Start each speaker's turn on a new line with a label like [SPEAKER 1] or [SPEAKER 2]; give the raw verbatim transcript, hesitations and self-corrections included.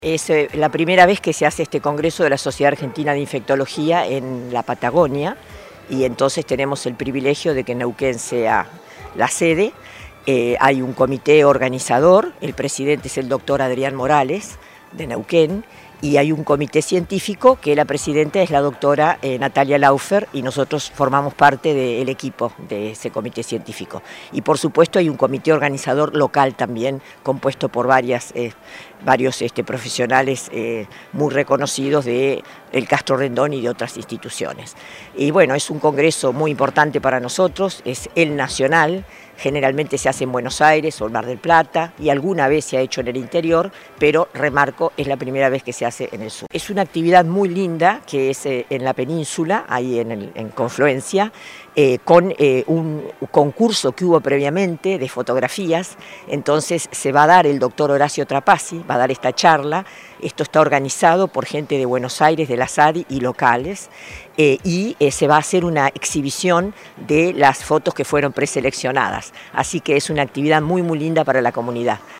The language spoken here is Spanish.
[SPEAKER 1] Es eh, la primera vez que se hace este congreso de la Sociedad Argentina de Infectología en la Patagonia, y entonces tenemos el privilegio de que Neuquén sea la sede. Eh, hay un comité organizador, el presidente es el doctor Adrián Morales de Neuquén, y hay un comité científico que la presidenta es la doctora eh, Natalia Laufer, y nosotros formamos parte del equipo de ese comité científico. Y por supuesto hay un comité organizador local también, compuesto por varias, eh, varios este, profesionales eh, muy reconocidos de el Castro Rendón y de otras instituciones. Y bueno, es un congreso muy importante para nosotros, es el nacional. Generalmente se hace en Buenos Aires o en Mar del Plata, y alguna vez se ha hecho en el interior, pero remarco, es la primera vez que se hace en el sur. Es una actividad muy linda que es eh, en la península, ahí en, el, en Confluencia, eh, con eh, un concurso que hubo previamente de fotografías. Entonces se va a dar el doctor Horacio Trapassi, va a dar esta charla. Esto está organizado por gente de Buenos Aires, de la S A D I y locales, eh, y eh, se va a hacer una exhibición de las fotos que fueron preseleccionadas. Así que es una actividad muy muy linda para la comunidad.